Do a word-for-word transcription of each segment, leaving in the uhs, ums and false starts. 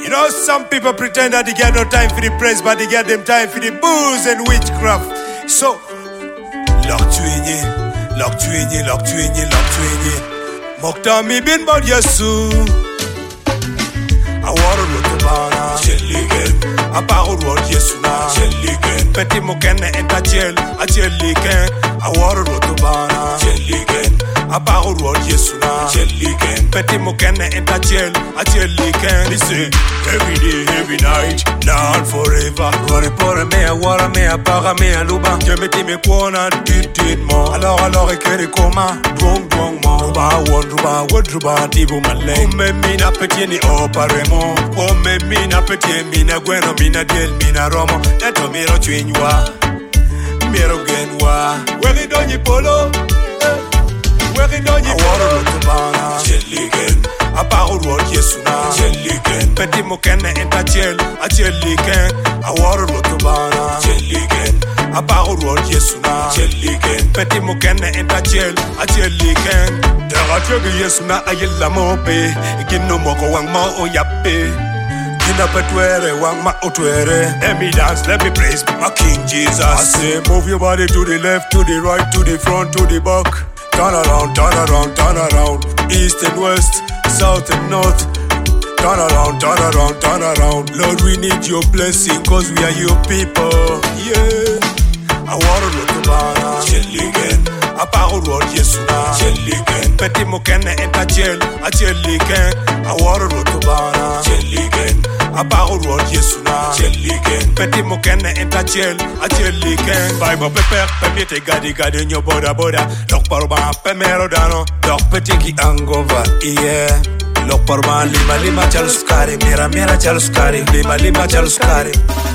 You know, some people pretend that they get no time for the praise, but they get them time for the booze and witchcraft. So, lock to in lock to in lock to in lock to in Mokta mi bin bod yesu. I want to go to Bana, Jelligen. I power road yesu na, Jelligen. Petit mokene enta jel, a Jelligen. I want to go to Bana, Jelligen. I power road yesu na, Jelligen. Petit mokene enta jel, a Jelligen. Listen, every day, every night, now and forever. Rore pore mea, wara mea, para mea luba. Jemeti me kwana, dit dit mo. Alors alors ekere koma, drong drong mo. Ruba won, ruba won, ruba tibu maleng. Ume mina petit ni oparemo. Ome mina petit mina gweno mina del mina romo. Eto miro chwinywa, miro genwa. Wegi donyi polo, wegi donyi polo. I want to Bana, Jelligen. I power road yesu na, Jelligen. Petit mokene enta jel, a Jelligen. I want to Bana, Jelligen. I power road yesu na, Jelligen. Petit mokene enta jel, a Jelligen. Dera chege yesu na ayela mope. Ikino moko wang mo oyape. Kina petwere wang ma otwere. Let me dance, let me praise my King Jesus. I say move your body to the left, to the right, to the front, to the back. Turn around, turn around, turn around. East and west, south and north. Turn around, turn around, turn around. Lord, we need your blessing, cause we are your people. Yeah. I want to go to Bana, Jelligen. I power road yesu na, Jelligen. Petit mokene enta jel, a Jelligen. I want to go to Bana, Jelligen. I power road yesu na, Jelligen. Petit mokene enta jel, a Jelligen. Bible prepare, permette gadi gadi nyo boda boda. Lok parba pemero dano, lok petit ki angova, yeah. Lok parba lima lima chaluskari, mira mira chaluskari, lima lima chaluskari.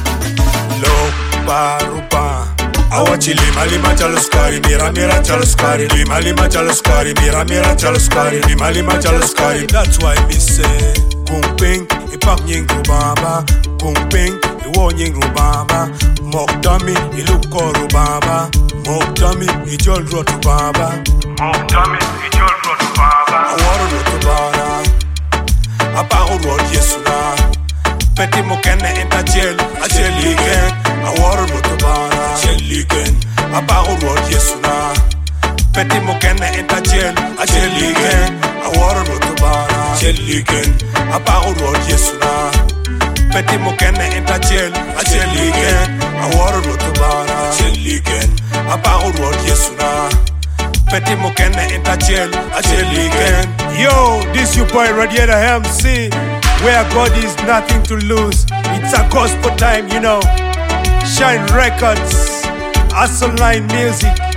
Lok parupa. Awachi lima lima chaluskari, mira mira chaluskari, lima lima chaluskari, mira mira chaluskari, lima lima chaluskari. That's why me say, kumping, ipak nying rubaba, kumping, iwo nying rubaba, moktami, iluko rubaba, moktami, ijol rot rubaba, moktami, ijol rot rubaba. Awaro rot rubaba, aparo rot yesu na, petit mokene enta jel, a Jelligen. Awaro rot rubaba, Jelligen. I power road yesu na. Petit mokene enta jel, a Jelligen. I want to go to Bana, Jelligen. I power road yesu na. Petit mokene enta jel, a Jelligen. I want to go to Bana, Jelligen. I power road yesu na. Petit mokene enta jel, a Jelligen. Yo, this your boy Radiator M C. Where God is nothing to lose. It's a gospel time, you know. Shine Records, Hustle Line Music.